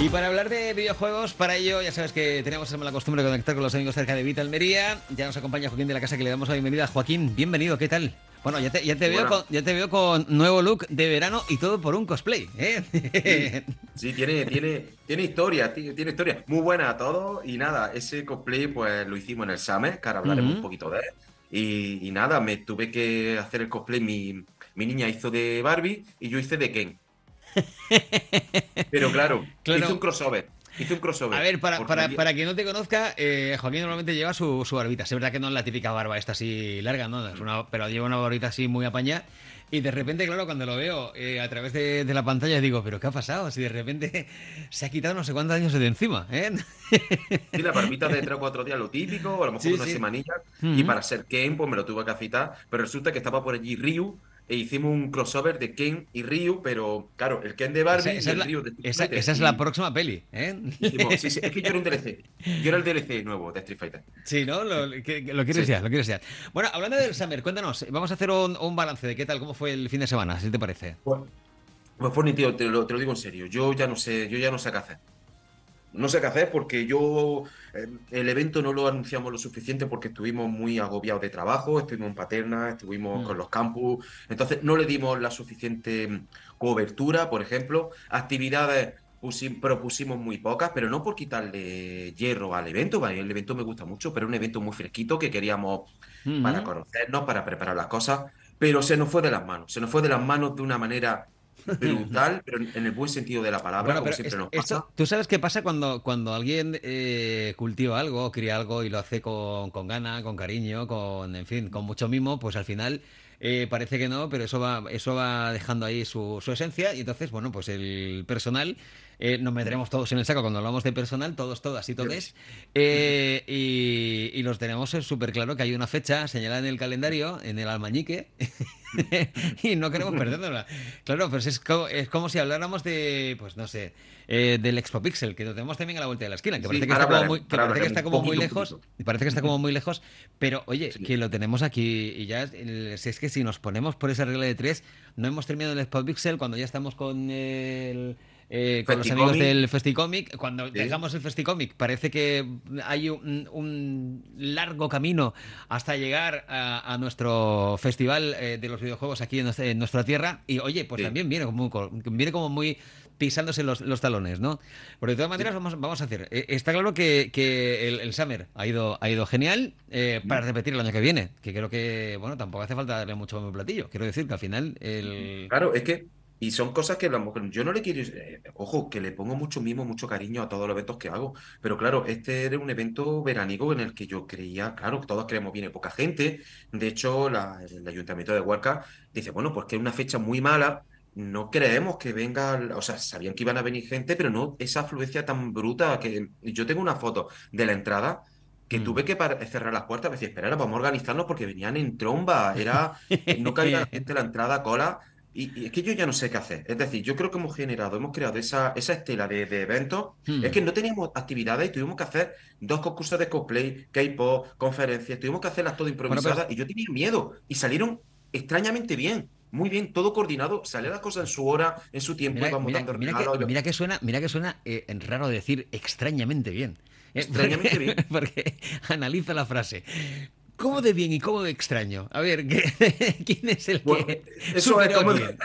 Y para hablar de videojuegos, para ello ya sabes que tenemos la mala costumbre de conectar con los amigos cerca de Vita Almería. Ya nos acompaña Joaquín de la casa, que le damos la bienvenida. Joaquín, bienvenido, ¿qué tal? Bueno, Bueno, ya te veo con nuevo look de verano y todo por un cosplay, sí, ¿eh? sí, tiene historia, tiene historia. Muy buena a todos. Y nada, ese cosplay pues lo hicimos en el Summer, que ahora hablaremos un Ujú. poquito de él. Y nada, me tuve que hacer el cosplay. Mi niña hizo de Barbie y yo hice de Ken. Pero claro, hice un Claro, crossover. Hice un a crossover. ver, Porque había. para quien no te conozca, Joaquín normalmente lleva su barbita. Es verdad que no es la típica barba esta así larga, ¿no? Pero lleva una barbita así muy apañada. Y de repente, claro, cuando lo veo a través de la pantalla, digo, ¿pero qué ha pasado? Si de repente se ha quitado no sé cuántos años de encima, ¿eh? Sí, la barbita de 3 o 4 días, lo típico, o a lo mejor Sí, una sí. semanilla, y Ujú. para ser Ken, pues me lo tuve que afitar, pero resulta que estaba por allí Ryu, e hicimos un crossover de Ken y Ryu, pero claro, el Ken de Barbie y el Ryu de Street Fighter, Esa es la y próxima peli, ¿eh? hicimos, sí, sí, es que yo era un DLC, yo era el DLC nuevo de Street Fighter. Sí, ¿no? Que lo quieres Sí. ya, lo quieres ya. Bueno, hablando del Summer, cuéntanos, vamos a hacer un balance de qué tal, cómo fue el fin de semana, si te parece. Pues, pues Forni, tío, te lo digo en serio, yo ya no sé qué hacer. No sé qué hacer porque el evento no lo anunciamos lo suficiente porque estuvimos muy agobiados de trabajo, estuvimos en Paterna, estuvimos Mm. con los campus, entonces no le dimos la suficiente cobertura, por ejemplo. Actividades propusimos muy pocas, pero no por quitarle hierro al evento, ¿vale? El evento me gusta mucho, pero es un evento muy fresquito que queríamos para Ujú. conocernos, para preparar las cosas, pero se nos fue de las manos, se nos fue de las manos de una manera brutal, pero en el buen sentido de la palabra, Bueno, como pero siempre nos esto, pasa. ¿tú sabes qué pasa cuando alguien cultiva algo, o cría algo y lo hace con gana, con cariño, en fin, con mucho mimo? Pues al final parece que no, pero eso va dejando ahí su esencia y entonces, bueno, pues el personal, nos meteremos todos en el saco cuando hablamos de personal, todos, todas y todes, y los tenemos súper claro que hay una fecha señalada en el calendario, en el almañique, y no queremos perdérnosla. Claro, pues es como si habláramos de, pues no sé, del Expo Pixel, que lo tenemos también a la vuelta de la esquina, que Sí, parece que está como muy, que ahora parece que hablaremos está un como muy poquito, un lejos, poquito. y parece que está como muy lejos, pero oye, Sí. que lo tenemos aquí y ya, si es que si nos ponemos por esa regla de tres, no hemos terminado el Expo Pixel cuando ya estamos con los amigos Festicomic, del Festicomic. Cuando sí. dejamos el Festicomic, parece que hay un largo camino hasta llegar a nuestro festival de los videojuegos aquí en nuestra tierra. Y oye, pues Sí, también viene como muy pisándose los talones, ¿no? Pero de todas maneras, sí. vamos a hacer. Está claro que el Summer ha ido genial para repetir el año que viene. Que creo que, bueno, tampoco hace falta darle mucho bombo y platillo. Quiero decir que al final el. Claro, es que, y son cosas que a lo mejor yo no le quiero, ojo, que le pongo mucho mimo, mucho cariño a todos los eventos que hago, pero claro, este era un evento veraniego en el que yo creía, claro, todos creemos viene poca gente, de hecho, el Ayuntamiento de Huarca dice, bueno, pues que es una fecha muy mala, no creemos que venga, o sea, sabían que iban a venir gente, pero no esa afluencia tan bruta que yo tengo una foto de la entrada. Que Mm. tuve que cerrar las puertas, me decía, espera, vamos a organizarnos porque venían en tromba, no cabía la gente en la entrada, cola, y es que yo ya no sé qué hacer. Es decir, yo creo que hemos creado esa estela de eventos. Es Mm. que no teníamos actividades y tuvimos que hacer 2 concursos de cosplay, K-pop, conferencias, tuvimos que hacerlas todo Bueno, pero improvisadas y yo tenía miedo. Y salieron extrañamente bien, muy bien, todo coordinado, salían las cosas en su hora, en su tiempo, íbamos dando regalos. mira que suena raro decir extrañamente bien. Extrañamente bien. Porque analiza la frase. ¿Cómo de bien y cómo de extraño? A ver, ¿quién es el Bueno, que eso es superó a como. quién?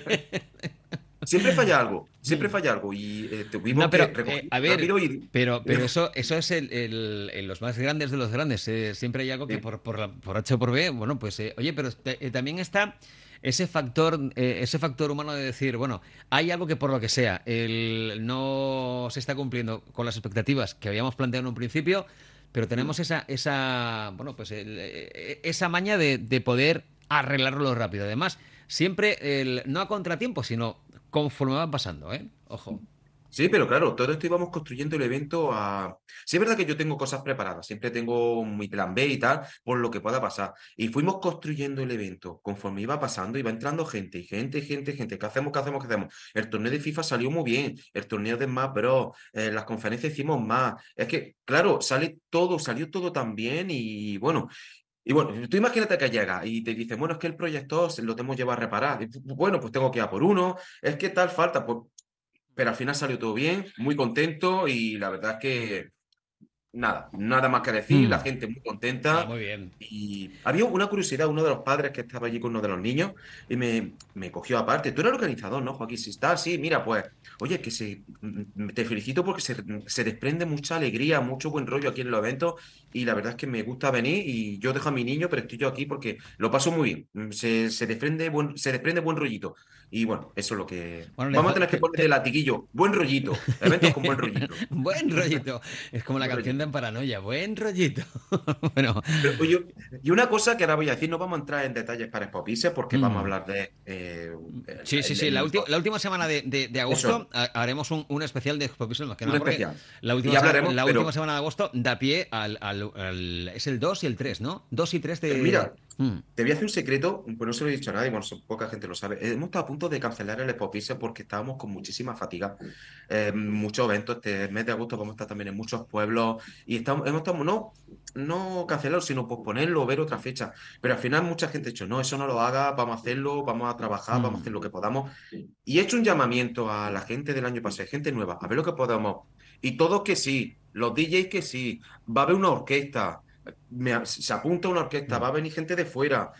Siempre falla algo y tuvimos No, pero, que recoger a ver, rápido y. pero eso es en los más grandes de los grandes. Siempre hay algo que Sí. por H o por B, bueno, pues, oye, pero también está ese factor humano de decir, bueno, hay algo que por lo que sea, no se está cumpliendo con las expectativas que habíamos planteado en un principio, pero tenemos bueno, pues esa maña de poder arreglarlo rápido. Además, siempre no a contratiempo, sino conforme va pasando, ¿eh? Ojo. Sí, pero claro, todo esto íbamos construyendo el evento a. Sí, es verdad que yo tengo cosas preparadas, siempre tengo mi plan B y tal, por lo que pueda pasar. Y fuimos construyendo el evento conforme iba pasando, iba entrando gente, y gente, y gente, y gente. ¿Qué hacemos? ¿Qué hacemos? ¿Qué hacemos? El torneo de FIFA salió muy bien, el torneo de Smash Bros, las conferencias hicimos más. Es que, claro, salió todo tan bien y bueno. Y bueno, tú imagínate que llega y te dice, bueno, es que el proyector lo tenemos que llevar a reparar. Y, bueno, pues tengo que ir a por uno, es que tal falta, pues. pero al final salió todo bien, muy contento y la verdad es que nada más que decir, la Mm. gente muy Ah, contenta. muy bien. Y había una curiosidad, uno de los padres que estaba allí con uno de los niños y me cogió aparte. Tú eres organizador, ¿no, Joaquín? Si estás sí, mira, pues, oye, te felicito porque se desprende mucha alegría, mucho buen rollo aquí en los eventos y la verdad es que me gusta venir y yo dejo a mi niño, pero estoy yo aquí porque lo paso muy bien. Se desprende buen rollito. Y bueno, eso es lo que... Bueno, Vamos a tener que poner de latiguillo, buen rollito, eventos con buen rollito. Buen rollito. Es como la Buen canción rollito. de En Paranoia. Buen rollito. Bueno. Pero, oye, y una cosa que ahora voy a decir, no vamos a entrar en detalles para Spopice porque vamos a Mm. hablar de Sí, sí, sí. La última semana de eso, agosto haremos un especial de Expo Pixel, más que un nada, porque especial. Y ya hablaremos, la última pero semana de agosto da pie es el 2 y el 3, ¿no? 2 y 3 de... mira, Mm. te voy a hacer un secreto, pues no se lo he dicho a nadie, bueno, poca gente lo sabe. Hemos estado a punto de cancelar el Spopice porque estábamos con muchísima fatiga. Muchos eventos, este mes de agosto vamos a estar también en muchos pueblos y hemos estado, no cancelarlo, sino posponerlo, ver otra fecha. Pero al final mucha gente ha dicho, no, eso no lo haga, vamos a hacerlo, vamos a trabajar, vamos a hacer Mm. lo que podamos. Y he hecho un llamamiento a la gente del año pasado, gente nueva, a ver lo que podamos. Y todos que sí, los DJs que sí, va a haber una orquesta, se apunta una orquesta, Mm. va a venir gente de fuera,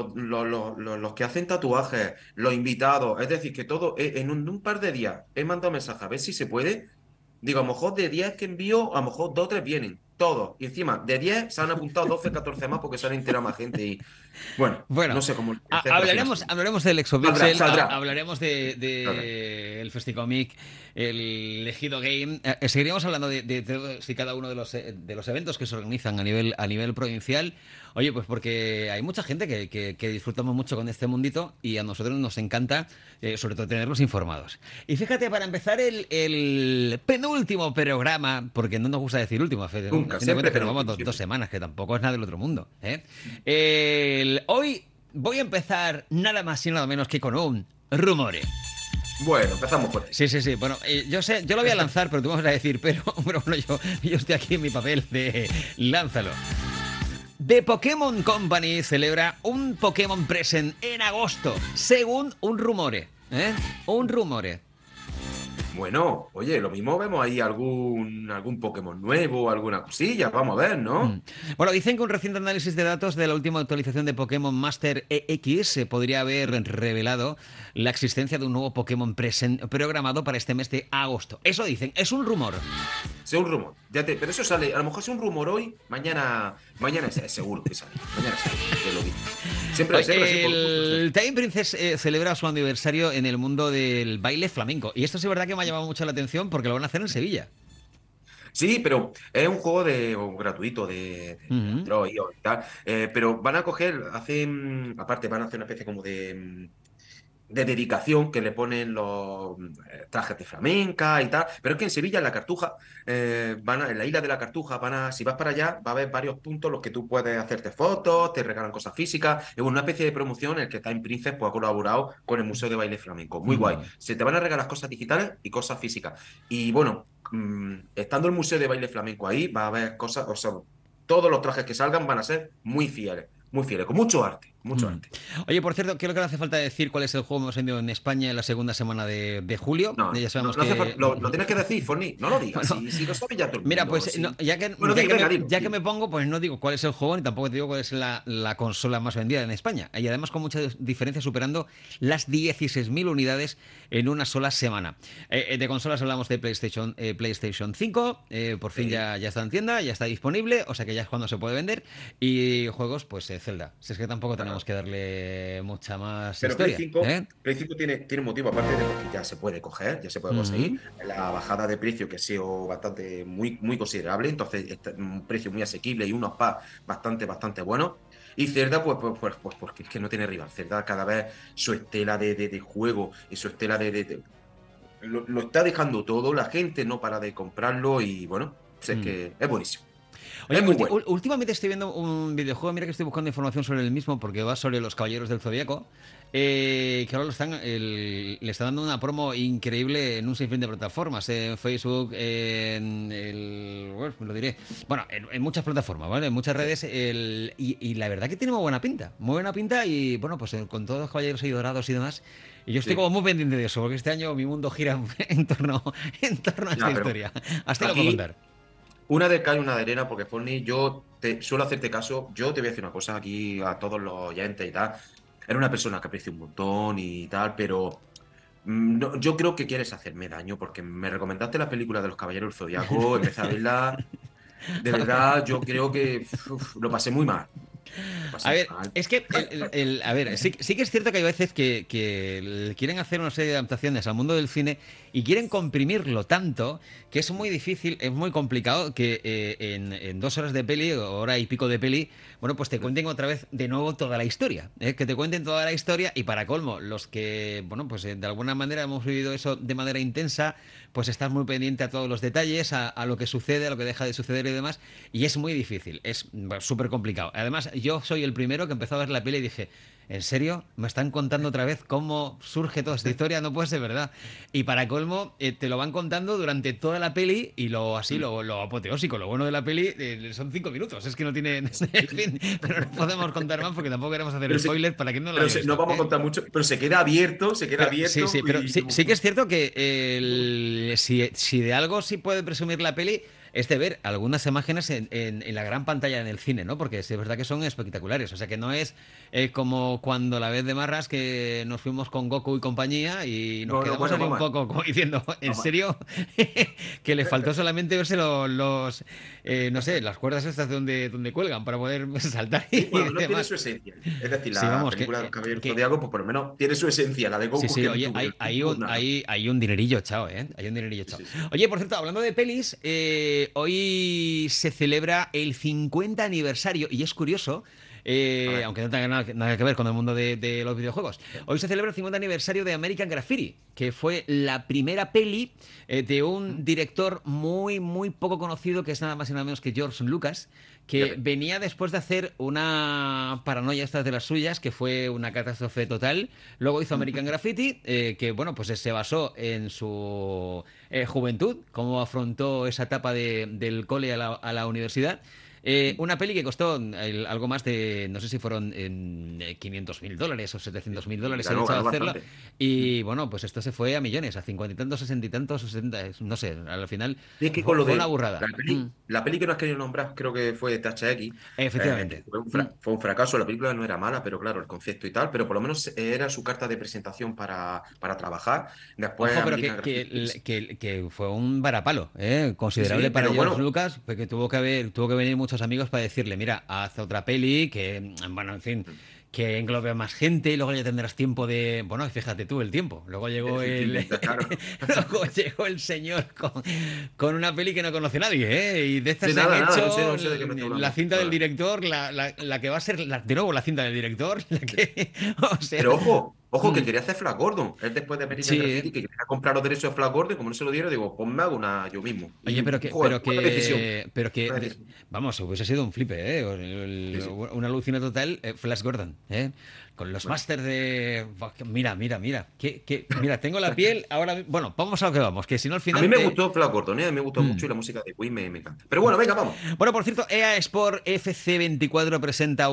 los que hacen tatuajes, los invitados, es decir, que todo, en un par de días he mandado mensajes a ver si se puede. Digo, a lo mejor de 10 que envío, a lo mejor 2 o 3 vienen, todos. Y encima, de 10 se han apuntado 12 14 más porque se han enterado más gente. Y bueno, no Bueno, sé cómo lo voy a hacer, pero al final sí. hablaremos del Saldrá, Exopixel, saldrá. hablaremos Saldrá. de el Festicomic, el Ejido Game. Seguiremos hablando de todos y cada uno de los eventos que se organizan a nivel provincial. Oye, pues porque hay mucha gente que disfrutamos mucho con este mundito y a nosotros nos encanta, sobre todo, tenerlos informados. Y fíjate, para empezar el penúltimo programa, porque no nos gusta decir último, a fin Nunca, de cuentas siempre que nos vamos penúltimo, dos siempre. semanas, que tampoco es nada del otro mundo, ¿eh? Hoy voy a empezar nada más y nada menos que con un rumore. Bueno, empezamos fuerte. Sí, sí, sí. Bueno, yo sé, yo lo voy a lanzar, pero tú me vas a decir, pero bueno, yo estoy aquí en mi papel de lánzalo. The Pokémon Company celebra un Pokémon Present en agosto, según un rumore. ¿Eh? Un rumore. Bueno, oye, lo mismo vemos ahí algún Pokémon nuevo, alguna cosilla, vamos a ver, Mm. ¿no? Bueno, dicen que un reciente análisis de datos de la última actualización de Pokémon Master EX se podría haber revelado la existencia de un nuevo Pokémon Present programado para este mes de agosto. Eso dicen, es un rumor. Sea un rumor. Pero eso sale, a lo mejor es un rumor hoy, mañana es seguro que sale. Mañana sale, te lo digo. Siempre así, por gusto, sí. El Time Princess celebra su aniversario en el mundo del baile flamenco. Y esto sí es verdad que me ha llamado mucho la atención porque lo van a hacer en Sevilla. Sí, pero es un juego gratuito de Ujú. Android y tal. Pero van a coger, aparte van a hacer una especie como de dedicación que le ponen los trajes de flamenca y tal. Pero es que en Sevilla, en la Cartuja, en la isla de la Cartuja, si vas para allá, va a haber varios puntos en los que tú puedes hacerte fotos, te regalan cosas físicas. Es una especie de promoción en el que Time Princess pues, ha colaborado con el Museo de Baile Flamenco. Muy guay. Mm. Se te van a regalar cosas digitales y cosas físicas. Y bueno, estando el Museo de Baile Flamenco ahí, va a haber cosas, o sea, todos los trajes que salgan van a ser muy fieles, con mucho arte, mucho Mm. arte. Oye, por cierto, creo que no hace falta decir cuál es el juego más vendido en España en la segunda semana de julio. No, Ya no, sabemos no hace falta, que... lo tienes que decir, Forni, no lo digas, Bueno, si lo sabe ya todo el mira, mundo. pues no, Sí. Bueno, venga, dilo, ya que dilo. me pongo, pues no digo cuál es el juego ni tampoco te digo cuál es la consola más vendida en España. Y además con mucha diferencia superando las 16.000 unidades en una sola semana. De consolas hablamos de PlayStation 5, por fin Sí. ya está en tienda, ya está disponible, o sea que ya es cuando se puede vender. Y juegos, pues Zelda. Si es que tampoco tenemos Claro. que darle mucha más Pero Play historia, 5, ¿eh? Play 5 tiene motivo, aparte de porque ya se puede coger, ya se puede conseguir. Ujú. La bajada de precio que ha sido bastante, muy considerable, entonces un precio muy asequible y unos packs bastante buenos. Y Zelda, pues porque es que no tiene rival. Zelda cada vez su estela de juego y su estela lo está dejando todo, la gente no para de comprarlo y bueno, pues es Mm. que es buenísimo. Oye, Es muy bueno. últimamente estoy viendo un videojuego, mira que estoy buscando información sobre el mismo porque va sobre los Caballeros del Zodíaco, que ahora le están dando una promo increíble en un sinfín de plataformas, en Facebook, bueno, lo diré, bueno, en muchas plataformas, ¿vale? En muchas redes, y la verdad que tiene muy buena pinta y bueno, pues con todos los caballeros ahí dorados y demás. Y yo estoy como Sí. muy pendiente de eso, porque este año mi mundo gira en torno a esta Ya, pero historia. Hasta lo puedo aquí contar. una de cal y una de arena, porque Forni, yo te suelo hacerte caso. Yo te voy a decir una cosa aquí a todos los oyentes y tal. Eres una persona que aprecio un montón y tal, pero yo creo que quieres hacerme daño porque me recomendaste la película de los Caballeros del Zodiaco, empecé a verla. De verdad, yo creo que lo pasé muy mal. Lo A pasé ver, mal. es que, a ver, sí que es cierto que hay veces que quieren hacer una serie de adaptaciones al mundo del cine y quieren comprimirlo tanto que es muy difícil, es muy complicado que en 2 horas de peli, o hora y pico de peli, bueno, pues te cuenten otra vez de nuevo toda la historia, ¿eh? Que te cuenten toda la historia y para colmo, los que, bueno, pues de alguna manera hemos vivido eso de manera intensa, pues estás muy pendiente a todos los detalles, a lo que sucede, a lo que deja de suceder y demás, y es muy difícil, es súper complicado. Además, yo soy el primero que empezó a ver la peli y dije, ¿en serio? ¿Me están contando otra vez cómo surge toda esta historia? No puede ser verdad. Y para colmo, te lo van contando durante toda la peli y lo apoteósico, lo bueno de la peli son 5 minutos. Es que no tiene... En fin, pero no podemos contar más porque tampoco queremos hacer Pero, spoilers para quien no lo pero haya no visto, vamos a ¿eh? contar mucho, pero se queda Pero sí, abierto sí, pero y sí que es cierto que si de algo sí puede presumir la peli es de ver algunas imágenes en la gran pantalla en el cine, ¿no? Porque sí es verdad que son espectaculares. O sea que no es como cuando la vez de Marras que nos fuimos con Goku y compañía y nos no, no, quedamos bueno, ahí un vamos, poco como diciendo, ¿en vamos. serio? Que le faltó solamente verse no sé, las cuerdas estas donde cuelgan para poder saltar Sí, y por lo menos tiene demás. su esencia. Es decir, Sí, la vamos, película de los Caballeros que Zodiaco, pues por lo menos tiene su esencia. La de sí, Goku sí, que no oye, tuvo, hay, hay tuvo un, nada. hay, hay un dinerillo chao, ¿eh? Hay un dinerillo Sí, chao. sí, sí. Oye, por cierto, hablando de pelis, hoy se celebra el 50 aniversario, y es curioso, A ver. aunque no tenga nada que ver con el mundo de los videojuegos. Hoy se celebra el 50 aniversario de American Graffiti, que fue la primera peli de un director muy, muy poco conocido, que es nada más y nada menos que George Lucas, que Fíjate. venía después de hacer una paranoia esta de las suyas, que fue una catástrofe total. Luego hizo American Graffiti, que bueno, pues se basó en su juventud, cómo afrontó esa etapa del cole a la universidad. Una peli que costó algo más de, no sé si fueron $500.000 o $700.000 el Ganó, hecho de ganó hacerla. bastante. Y bueno, pues esto se fue a millones, a 50 y tantos, 60 y tantos, 60, no sé, al final Y es que con fue, lo fue una de burrada. la peli que no has querido nombrar, creo que fue THX, que Efectivamente. fue un fracaso. La película no era mala, pero claro, el concepto y tal, pero por lo menos era su carta de presentación para trabajar. Después Ojo, pero American Graffiti. que fue un varapalo, ¿eh? Sí, sí, Considerable para pero George bueno, Lucas, porque tuvo que venir muchos amigos para decirle, mira, haz otra peli que, bueno, en fin, que englobe a más gente y luego ya tendrás tiempo de, bueno, fíjate tú el tiempo. Luego llegó efectivamente, claro. luego llegó el señor con una peli que no conoce nadie, ¿eh? Y de estas Sí, se han nada, nada, hecho no sé de qué me está la hablando. cinta La del verdad. director, la que va a ser, de nuevo, la cinta del director, la que, o sea, Pero ojo, que mm, quería hacer Flash Gordon. Él después de American Graffiti, sí. que quería comprar los derechos de Flash Gordon, como no se lo dieron, digo, pues me hago una yo mismo. Oye, Y, pero que, joder, pero buena decisión. que, pero que, Buena decisión. vamos, hubiese sido un flipe, ¿eh? Sí, sí. Una alucina total, Flash Gordon, ¿eh? Con los Bueno. másters de... Buah, mira, mira, tengo la piel ahora... Bueno, vamos a lo que vamos, que si no al A mí final... me gustó Flash Gordon, ¿eh? A mí me gustó mucho y la música de Queen me encanta. Pero bueno, venga, vamos. Bueno, por cierto, EA Sport FC24 presenta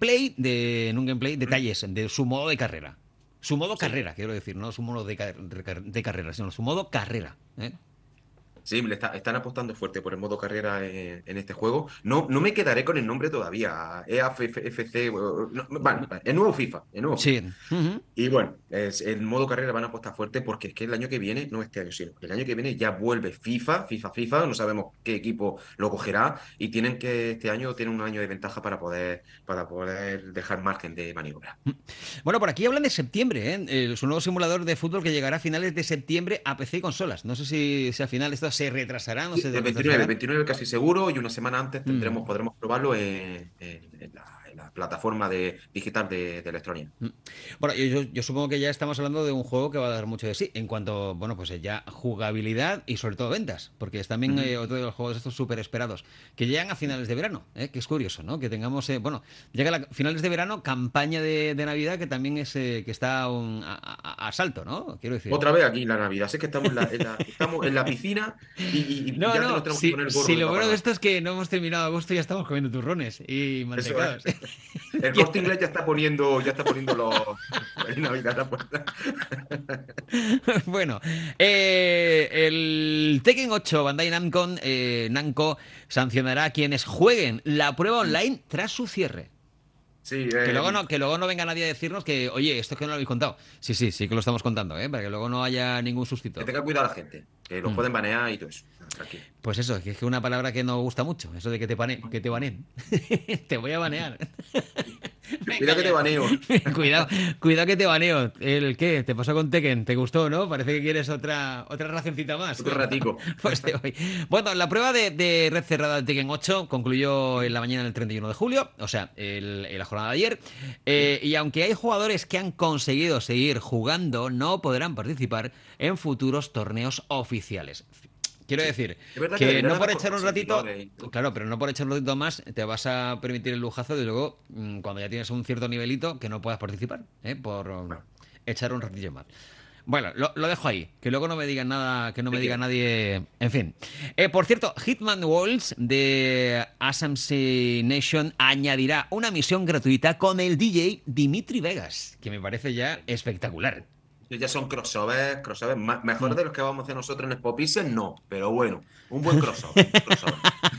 en un gameplay detalles de su modo de carrera. Su modo Sí. carrera, quiero decir, no su modo de carrera, sino su modo carrera, ¿eh? Sí, están apostando fuerte por el modo carrera en este juego. No, no me quedaré con el nombre todavía. EAFC. Vale, vale, el nuevo FIFA. El nuevo FIFA. Sí. Ujú. Y bueno, el modo carrera van a apostar fuerte porque es que el año que viene, no este año, sino el año que viene ya vuelve FIFA. No sabemos qué equipo lo cogerá y este año tienen un año de ventaja para poder dejar margen de maniobra. Bueno, por aquí hablan de septiembre, ¿eh? Es un nuevo simulador de fútbol que llegará a finales de septiembre a PC y consolas. No sé si al final esto se retrasará, no Sí, se el 29, retrasará. 29 casi seguro y una semana antes Mm. podremos probarlo en la plataforma digital de Electronic. Bueno, yo supongo que ya estamos hablando de un juego que va a dar mucho de sí en cuanto, bueno, pues ya jugabilidad y sobre todo ventas, porque es también Ujú. otro de los juegos estos súper esperados, que llegan a finales de verano, que es curioso, ¿no? Que tengamos, bueno, llega a finales de verano, campaña de Navidad que también es, que está a salto, ¿no? Quiero decir. Otra vez aquí la Navidad. Sé que estamos estamos en la piscina y No, ya te no, nos tenemos que si, poner el gorro si de lo Papá bueno de Noel. esto es que no hemos terminado agosto y ya estamos comiendo turrones y Eso es. mantecados. El Corte Inglés ya está poniendo el Navidad a la puerta. Bueno, el Tekken 8 Bandai Namco sancionará a quienes jueguen la prueba online tras su cierre. Sí, Que luego no venga nadie a decirnos que, oye, esto es que no lo habéis contado. Sí, sí, sí que lo estamos contando, para que luego no haya ningún que sustito. tenga cuidado la gente, que los Mm. pueden banear y todo eso. Tranquilo. Pues eso, que es que una palabra que no gusta mucho, eso de que te baneen. Te voy a banear. Venga Cuidado que te ya. baneo. Cuidado, cuidado que te baneo. ¿El qué? ¿Te pasó con Tekken? ¿Te gustó, no? Parece que quieres otra racioncita más. Otro Venga, ratico. pues te voy. Bueno, la prueba de red cerrada de Tekken 8 concluyó en la mañana del 31 de julio, o sea, en la jornada de ayer. Sí. Y aunque hay jugadores que han conseguido seguir jugando, no podrán participar en futuros torneos oficiales. Quiero Sí. decir Es verdad que que deberían no haber por por echar más un ratito, servidores y todo. claro, pero no por echar un ratito más te vas a permitir el lujazo de luego, cuando ya tienes un cierto nivelito, que no puedas participar, por Bueno, echar un ratillo más. Bueno, lo dejo ahí, que luego no me digan nada, que no me diga entiendo. nadie. En fin. Por cierto, Hitman Worlds de Assassination añadirá una misión gratuita con el DJ Dimitri Vegas, que me parece ya espectacular. Ya son crossovers, mejor Mm. de los que vamos a hacer nosotros en Spopisen, no, pero bueno, un buen crossover.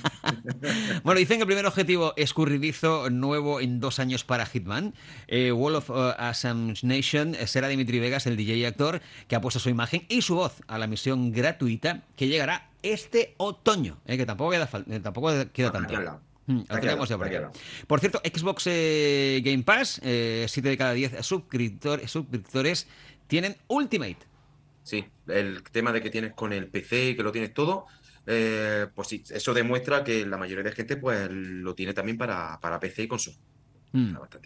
Bueno, dicen que el primer objetivo escurridizo nuevo en 2 años para Hitman, Wall of Assassination, será Dimitri Vegas, el DJ y actor, que ha puesto su imagen y su voz a la misión gratuita que llegará este otoño, que tampoco queda Aquí tanto. al lado. Lo Aquí al tenemos lado, ya por aquí aquí. al lado. Por cierto, Xbox Game Pass, 7 de cada 10 suscriptores tienen Ultimate. Sí, el tema de que tienes con el PC y que lo tienes todo, pues sí, eso demuestra que la mayoría de gente pues lo tiene también para PC y consola. Mm. Está bastante.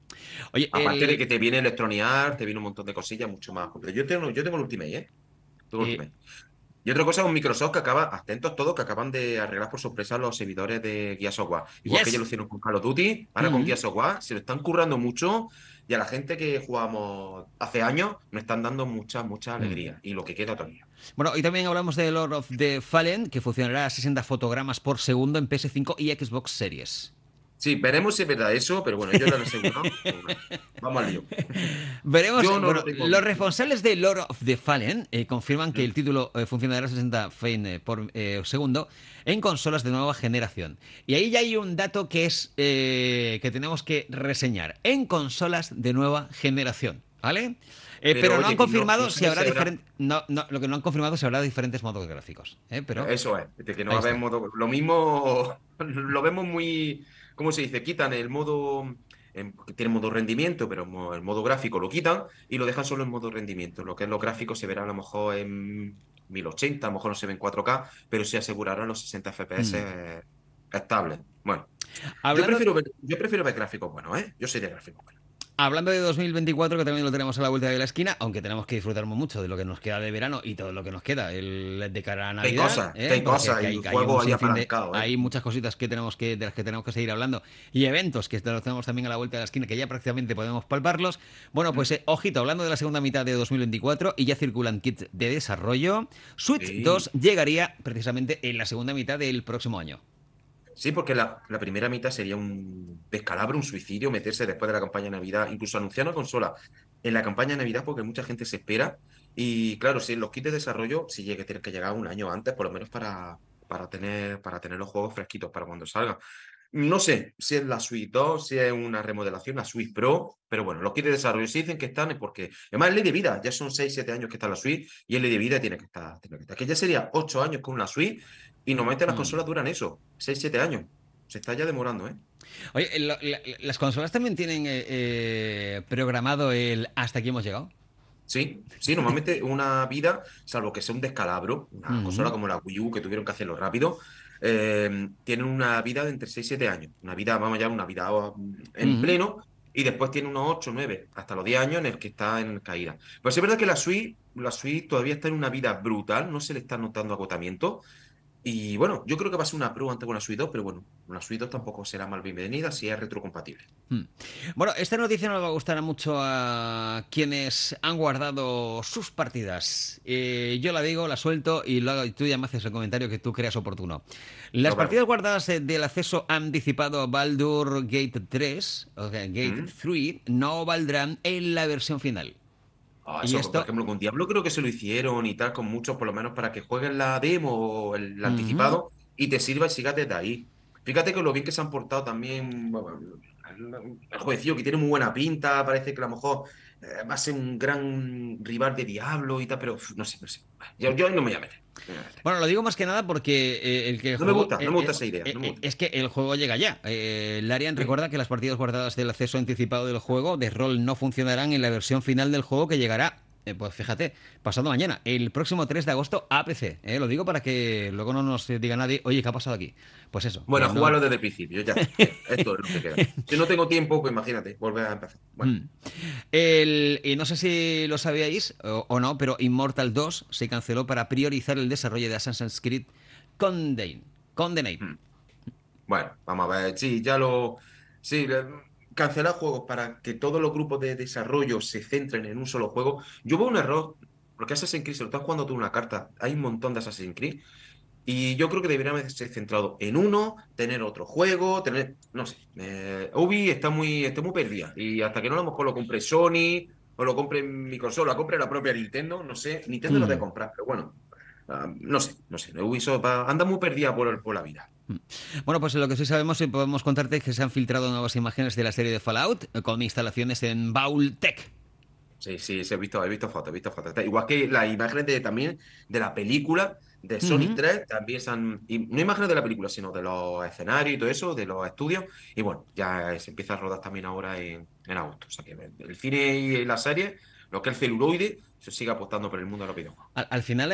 Oye, Aparte de que te viene Electronic Arts, te viene un montón de cosillas mucho más completas. Yo tengo el Ultimate, ¿eh? Tengo el eh, Ultimate. Y otra cosa, un Microsoft que atentos todos, que acaban de arreglar por sorpresa los servidores de Gears of War. Igual que ya lo yes. hicieron con Call of Duty, ahora con Mm. Gears of War, se lo están currando mucho y a la gente que jugamos hace años nos están dando mucha, mucha Mm. alegría. Y lo que queda todavía. Bueno, hoy también hablamos de Lord of the Fallen, que funcionará a 60 fotogramas por segundo en PS5 y Xbox Series. Sí, veremos si es verdad eso, pero bueno, yo lo han asegurado. Pero bueno, vamos al lío. Veremos, Yo no lo bueno, tengo los visto. responsables de Lord of the Fallen confirman que Mm. el título funcionará a 60 frames por segundo en consolas de nueva generación. Y ahí ya hay un dato que es que tenemos que reseñar. En consolas de nueva generación, ¿vale? Pero Pero no han oye, que no confirmado si sabes habrá si habrá. diferentes. No, no, lo que no han confirmado es si habrá diferentes modos gráficos. Pero Eso es, de que no ahí va a haber está. modo. Lo mismo lo vemos muy. ¿Cómo se dice? Quitan el modo. Que tiene modo rendimiento, pero el modo gráfico lo quitan y lo dejan solo en modo rendimiento. Lo que es los gráficos se verá a lo mejor en 1080, a lo mejor no se ve en 4K, pero se asegurarán los 60 Mm. FPS estables. Bueno, yo Hablando, prefiero ver, yo prefiero ver gráficos buenos, ¿eh? Yo soy de gráficos buenos. Hablando de 2024, que también lo tenemos a la vuelta de la esquina, aunque tenemos que disfrutar mucho de lo que nos queda de verano y todo lo que nos queda de cara a Que hay Navidad, cosas, que hay porque cosas, y hay un juegos ahí sinfín de, apalancados, ¿eh? hay muchas cositas de las que tenemos que seguir hablando y eventos que los tenemos también a la vuelta de la esquina que ya prácticamente podemos palparlos. Bueno, pues ojito, hablando de la segunda mitad de 2024 y ya circulan kits de desarrollo, Switch Sí. 2 llegaría precisamente en la segunda mitad del próximo año. Sí, porque la primera mitad sería un descalabro, un suicidio, meterse después de la campaña de Navidad, incluso anunciar una consola en la campaña de Navidad, porque mucha gente se espera. Y claro, si los kits de desarrollo, sí llega, tienen que llegar un año antes, por lo menos para tener los juegos fresquitos para cuando salgan. No sé si es la Switch 2, si es una remodelación, la Switch Pro, pero bueno, los kits de desarrollo si dicen que están es porque, además es ley de vida, ya son 6 7 años que está la Switch y es ley de vida y tiene que estar. Que ya sería 8 años con una Switch y normalmente las Mm. consolas duran eso, 6 7 años. Se está ya demorando, ¿eh? Oye, las consolas también tienen programado el hasta aquí hemos llegado. Sí, sí, normalmente una vida, salvo que sea un descalabro, una consola Ujú. como la Wii U que tuvieron que hacerlo rápido, tienen una vida de entre 6 y 7 años. Una vida, vamos allá, una vida en Ujú. pleno, y después tiene unos 8 9 hasta los 10 años en el que está en caída. Pues es verdad que la Switch todavía está en una vida brutal, no se le está notando agotamiento. Y bueno, yo creo que va a ser una prueba ante una Switch 2, pero bueno, una Switch 2 tampoco será mal bienvenida si es retrocompatible. Mm. Bueno, esta noticia no le va a gustar mucho a quienes han guardado sus partidas. Yo la digo, la suelto y luego tú ya me haces el comentario que tú creas oportuno. Las Nos vemos. partidas guardadas del acceso anticipado a Baldur Gate 3, o sea, Gate ¿Mm? 3, no valdrán en la versión final. Y Eso, por esto... ejemplo, con Diablo creo que se lo hicieron y tal, con muchos, por lo menos para que juegues la demo o el Ujú. anticipado y te sirva y sigas desde ahí. Fíjate que lo bien que se han portado también bueno, el jueguecillo, que tiene muy buena pinta, parece que a lo mejor va a ser un gran rival de Diablo y tal, pero no sé, no sé. Yo no me voy a meter. No me voy a meter. Bueno, lo digo más que nada porque el que el No me juego gusta, no me gusta esa idea, no me gusta. es que el juego llega ya. Larian ¿Sí? recuerda que las partidas guardadas del acceso anticipado del juego de rol no funcionarán en la versión final del juego que llegará. Pues fíjate, pasado mañana, el próximo 3 de agosto a PC. Lo digo para que luego no nos diga nadie, oye, ¿qué ha pasado aquí? Pues eso, Bueno, que a no. jugarlo desde el principio, ya está. Mira, esto es lo que queda. Si no tengo tiempo, pues imagínate, volver a empezar. Bueno. Mm. Y no sé si lo sabíais o no, pero Immortal 2 se canceló para priorizar el desarrollo de Assassin's Creed Condemned. Hmm. Bueno, vamos a ver. Sí, Sí, cancelar juegos para que todos los grupos de desarrollo se centren en un solo juego. Yo veo un error, porque Assassin's Creed, se lo estás jugando tú una carta. Hay un montón de Assassin's Creed. Y yo creo que deberíamos ser centrado en uno, tener otro juego, tener. No sé. Ubi está muy perdida. Y hasta que no a lo mejor lo compre Sony, o lo compre mi consola, compre la propia Nintendo, no sé. Nintendo lo de Mm. comprar, pero bueno. No sé, no sé. Ubisoft anda muy perdida por la vida. Bueno, pues lo que sí sabemos y podemos contarte es que se han filtrado nuevas imágenes de la serie de Fallout con instalaciones en Vaultec. Sí, sí, sí, he visto fotos, he visto fotos. Igual que las imágenes también de la película de Sonic Ujú. 3, también y no imágenes de la película, sino de los escenarios y todo eso, de los estudios. Y bueno, ya se empieza a rodar también ahora en agosto. O sea que el cine y la serie, lo que es el celuloide, se sigue apostando por el mundo de los videojuegos. Al final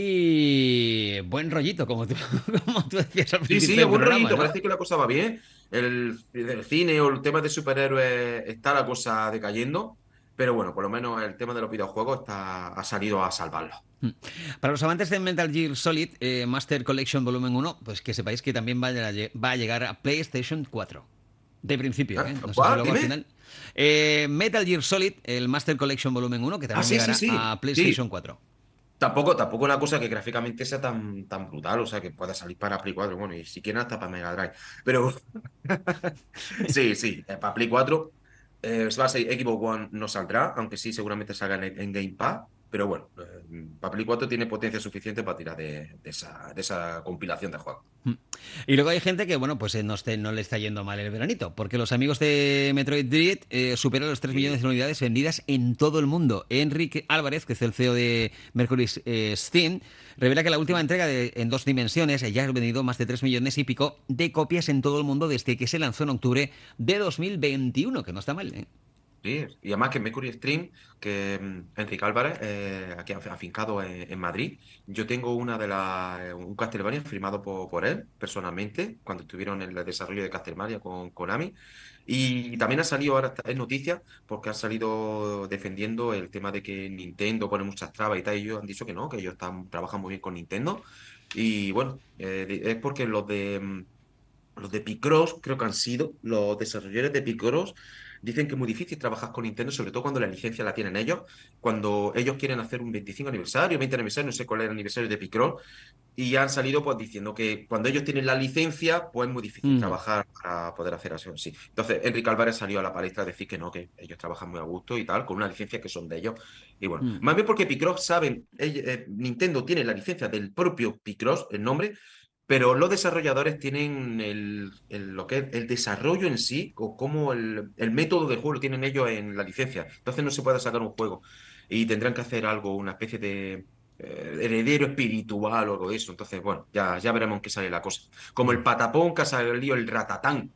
hay buen rollito, como tú, como tú decías al Sí, principio sí, es del buen programa, rollito, ¿no? parece que la cosa va bien. El cine o el tema de superhéroes está la cosa decayendo, pero bueno, por lo menos el tema de los videojuegos ha salido a salvarlo. Mm. Para los amantes de Metal Gear Solid Master Collection Volumen 1, pues que sepáis que también va a llegar a PlayStation 4. De principio, ¿eh? No sé si ¿Cuál? luego al Dime. final. Metal Gear Solid, el Master Collection Volumen 1, que Ah, también sí, sí, llegará sí. a Sí. PlayStation 4. Tampoco una cosa que gráficamente sea tan brutal, o sea, que pueda salir para Play 4, bueno, y si quieren hasta para Mega Drive. Pero sí, sí, para Play 4 va a ser Xbox One no saldrá, aunque sí seguramente salga en Game Pass, pero bueno, para Play 4 tiene potencia suficiente para tirar de esa compilación de juegos. Mm. Y luego hay gente que, bueno, pues no le está yendo mal el veranito, porque los amigos de Metroid Dread superan los 3 millones Sí. de unidades vendidas en todo el mundo. Enrique Álvarez, que es el CEO de Mercury Steam, revela que la última entrega en 2 dimensiones ya ha vendido más de 3 millones y pico de copias en todo el mundo desde que se lanzó en octubre de 2021, que no está mal, ¿eh? Sí, y además que Mercury Stream, que Enrique Álvarez, aquí afincado en Madrid, yo tengo un Castlevania firmado por él, personalmente, cuando estuvieron en el desarrollo de Castlevania con Konami, y también ha salido ahora en noticias, porque ha salido defendiendo el tema de que Nintendo pone muchas trabas y tal, y ellos han dicho que no, que ellos trabajan muy bien con Nintendo, y bueno, es porque los de Picross, creo que han sido, los desarrolladores de Picross, dicen que es muy difícil trabajar con Nintendo, sobre todo cuando la licencia la tienen ellos, cuando ellos quieren hacer un 25 aniversario, 20 aniversario, no sé cuál es el aniversario de Picross, y han salido pues diciendo que cuando ellos tienen la licencia, pues es muy difícil Mm, trabajar para poder hacer eso así. Entonces, Enrique Álvarez salió a la palestra a decir que no, que ellos trabajan muy a gusto y tal, con una licencia que son de ellos. Y bueno, mm, más bien porque Picross saben, Nintendo tiene la licencia del propio Picross, el nombre, pero los desarrolladores tienen lo que es el desarrollo en sí, o cómo el método de juego lo tienen ellos en la licencia. Entonces no se puede sacar un juego. Y tendrán que hacer algo, una especie de heredero espiritual o algo de eso. Entonces, bueno, ya veremos en qué sale la cosa. Como el mm. patapón que ha salido el ratatán.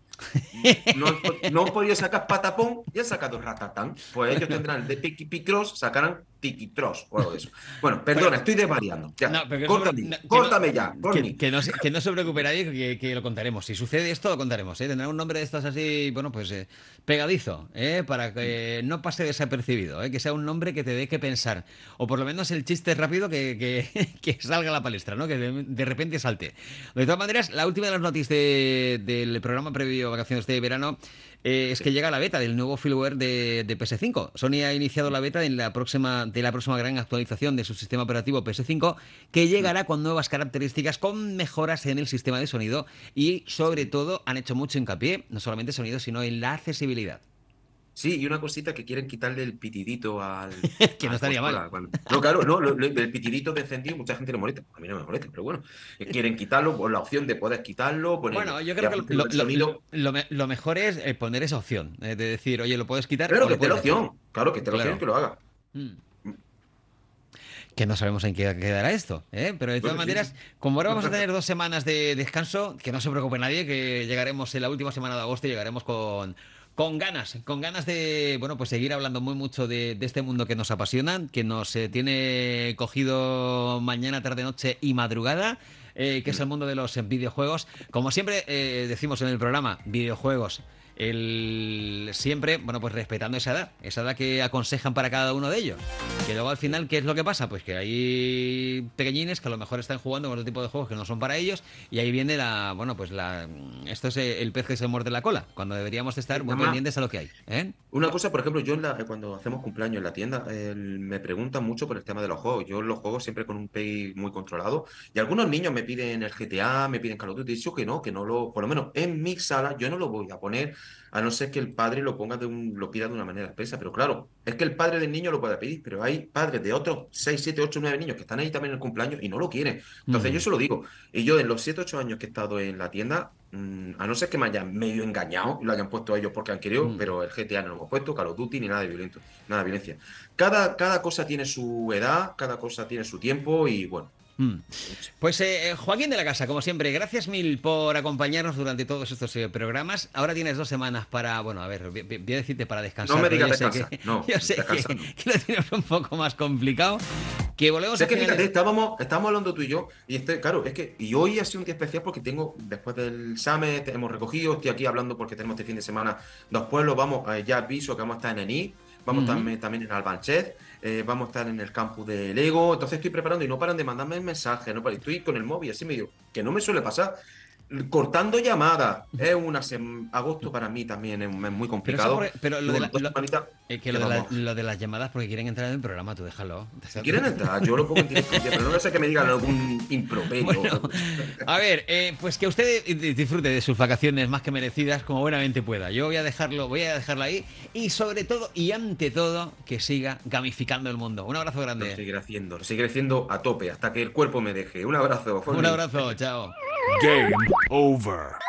No han podido sacar patapón y han sacado ratatán. Pues ellos tendrán el de Picross, sacarán tiquitros o algo de eso. Bueno, Bueno, perdona, estoy desvariando. no, Ya, pero córtame, que no, córtame ya, por mí. que no se preocupe nadie, que lo contaremos. Si sucede esto, lo contaremos, ¿eh? Tendrá un nombre de estos así, bueno, pues pegadizo, ¿eh? Para que no pase desapercibido, ¿eh? Que sea un nombre que te dé que pensar. O por lo menos el chiste rápido que salga a la palestra, ¿no? Que de repente salte. De todas maneras, la última de las noticias del programa previo a vacaciones de verano es que llega la beta del nuevo firmware de PS5. Sony ha iniciado la beta de la próxima gran actualización de su sistema operativo PS5, que llegará con nuevas características, con mejoras en el sistema de sonido y, sobre todo, han hecho mucho hincapié, no solamente sonido, sino en la accesibilidad. Sí, y una cosita que quieren quitarle el pitidito Que no a estaría mal. consola. No, claro, no, el pitidito de encendido, mucha gente le molesta. A mí no me molesta, pero bueno, quieren quitarlo, por la opción de poder quitarlo, ponerlo. Bueno, yo Y creo que aparte el sonido, lo mejor es poner esa opción, de decir, oye, lo puedes quitar claro, o que lo esté la puedes dejar. opción, claro, que esté la opción y Claro. que lo haga. Mm. Que no sabemos en qué quedará esto, ¿eh? Pero de todas Bueno, sí, sí. maneras, como ahora vamos a tener 2 semanas de descanso, que no se preocupe nadie, que llegaremos en la última semana de agosto y llegaremos con ganas de, bueno, pues seguir hablando muy mucho de este mundo que nos apasiona, que nos tiene cogido mañana, tarde, noche y madrugada, que es el mundo de los videojuegos. Como siempre decimos en el programa, videojuegos. Siempre, bueno, pues respetando esa edad que aconsejan para cada uno de ellos. Que luego al final, ¿qué es lo que pasa? Pues que hay pequeñines que a lo mejor están jugando con otro tipo de juegos que no son para ellos, y ahí viene esto es el pez que se muerde la cola, cuando deberíamos estar muy Además, pendientes a lo que hay, ¿eh? una cosa, por ejemplo, yo cuando hacemos cumpleaños en la tienda, me preguntan mucho por el tema de los juegos. Yo los juego siempre con un pay muy controlado. Y algunos niños me piden el GTA, me piden Call of Duty. Dicho que no por lo menos en mi sala, yo no lo voy a poner, a no ser que el padre lo ponga lo pida de una manera expresa. Pero claro, es que el padre del niño lo puede pedir, pero hay padres de otros 6 7 8 9 niños que están ahí también en el cumpleaños y no lo quieren. Entonces yo Mm, se lo digo. Y yo en los 7 8 años que he estado en la tienda, a no ser que me hayan medio engañado y lo hayan puesto a ellos porque han querido, mm. pero el GTA no lo hemos puesto, Call of Duty ni nada de violento, nada de violencia. Cada cosa tiene su edad, cada cosa tiene su tiempo y bueno, Mm. no sé. Pues Joaquín de la Casa, como siempre, gracias mil por acompañarnos durante todos estos programas. Ahora tienes 2 semanas para, bueno, a ver, voy a decirte para No descansar, me pero digas descansar, no, yo sé descansar no. que lo tienes un poco más complicado. Que volvemos Sé a que fíjate, finales. estábamos hablando tú y yo, y claro, es que, y hoy ha sido un día especial porque después del Summit, hemos recogido, estoy aquí hablando porque tenemos este fin de semana 2 pueblos, vamos, ya aviso que vamos a estar en Enís, vamos a estar Ujú. también en Albanchet, vamos a estar en el campus de Lego, entonces estoy preparando y no paran de mandarme mensajes, no paran, estoy con el móvil así medio, que no me suele pasar, cortando llamadas, agosto para mí también es un mes muy Pero eso complicado, pero y bueno, 2 semanitas que que vamos. lo de las llamadas porque quieren entrar en el programa, tú déjalo. Si quieren entrar, yo lo pongo en directo, pero no sé que me digan algún improperio. Bueno, a ver, pues que usted disfrute de sus vacaciones más que merecidas como buenamente pueda. Yo voy a dejarlo ahí y sobre todo y ante todo que siga gamificando el mundo. Un abrazo grande. Lo seguiré haciendo a tope hasta que el cuerpo me deje. Un abrazo, Un Forni. abrazo, chao. Game over.